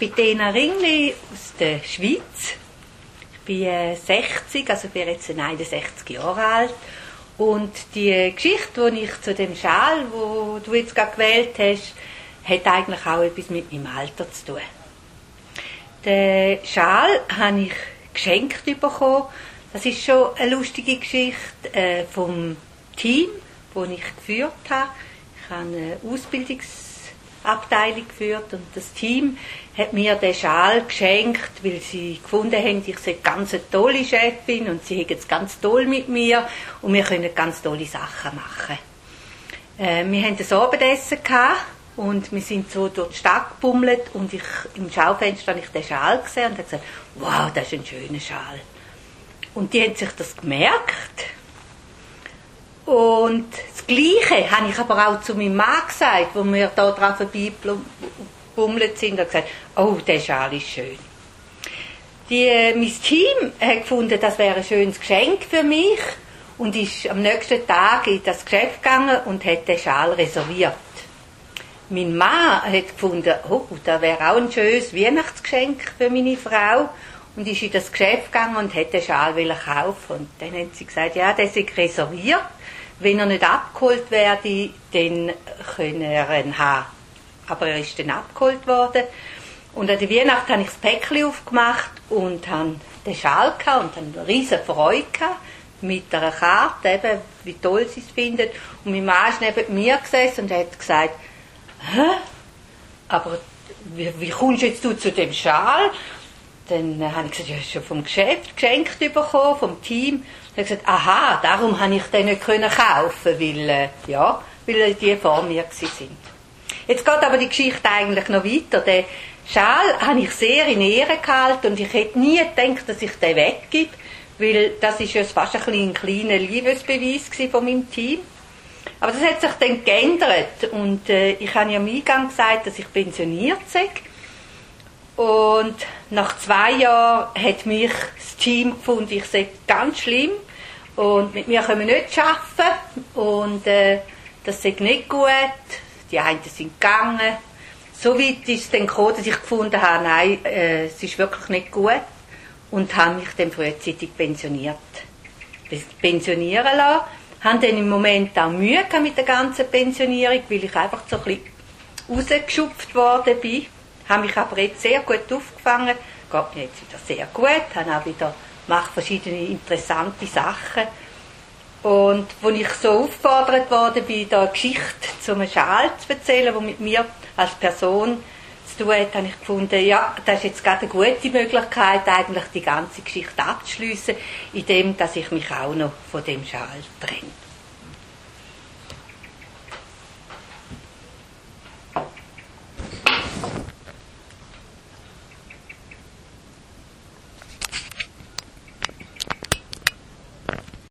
bin Tena Ringli aus der Schweiz. Ich bin 60, also ich bin jetzt 61 Jahre alt. Und die Geschichte, die ich zu dem Schal, wo du jetzt gerade gewählt hast, hat eigentlich auch etwas mit meinem Alter zu tun. Den Schal habe ich geschenkt bekommen. Das ist schon eine lustige Geschichte vom Team, das ich geführt habe. Ich habe eine Ausbildungsabteilung geführt und das Team hat mir den Schal geschenkt, weil sie gefunden haben, ich sei ganz eine tolle Chefin und sie haben es ganz toll mit mir und wir können ganz tolle Sachen machen. Wir hatten ein Abendessen gehabt und wir sind so durch die Stadt gebummelt und im Schaufenster habe ich den Schal gesehen und habe gesagt, wow, das ist ein schöner Schal. Und die haben sich das gemerkt. Und das Gleiche habe ich aber auch zu meinem Mann gesagt, wo wir da dran vorbeigebummelt sind und gesagt, oh, der Schal ist schön. Mein Team hat gefunden, das wäre ein schönes Geschenk für mich und ist am nächsten Tag in das Geschäft gegangen und hat den Schal reserviert. Mein Mann hat gefunden, oh, das wäre auch ein schönes Weihnachtsgeschenk für meine Frau und ist in das Geschäft gegangen und hat den Schal kaufen. Und dann haben sie gesagt, ja, der ist reserviert. Wenn er nicht abgeholt werde, dann könne er ihn haben. Aber er ist dann abgeholt worden. Und an der Weihnacht habe ich das Päckchen aufgemacht und habe den Schal gehabt und eine riesige Freude gehabt mit einer Karte, eben, wie toll sie es findet. Und mein Mann ist neben mir gesessen und hat gesagt, hä? Aber wie kommst du jetzt zu dem Schal? Dann habe ich gesagt, ja, schon vom Geschäft geschenkt bekommen, vom Team. Dann habe ich gesagt, aha, darum habe ich den nicht kaufen können, weil die vor mir sind. Jetzt geht aber die Geschichte eigentlich noch weiter. Den Schal habe ich sehr in Ehren gehalten und ich hätte nie gedacht, dass ich den weggebe, weil das ist ja fast ein kleiner Liebesbeweis von meinem Team. Aber das hat sich dann geändert und ich habe ja am Eingang gesagt, dass ich pensioniert sei. Und nach 2 Jahren hat mich das Team gefunden, ich sei ganz schlimm und mit mir können wir nicht arbeiten und das sei nicht gut. Die einen sind gegangen. So weit ist es dann gekommen, dass ich gefunden habe, nein, es ist wirklich nicht gut und habe mich dann frühzeitig pensionieren lassen. Habe dann im Moment auch Mühe mit der ganzen Pensionierung, weil ich einfach so ein bisschen rausgeschupft worden bin. Habe mich aber jetzt sehr gut aufgefangen, geht mir jetzt wieder sehr gut, mache verschiedene interessante Sachen. Und als ich so aufgefordert worden bin, da eine Geschichte zum Schal zu erzählen, die mit mir als Person zu tun hat, habe ich gefunden, ja, das ist jetzt gerade eine gute Möglichkeit, eigentlich die ganze Geschichte abzuschliessen, indem dass ich mich auch noch von dem Schal trenne.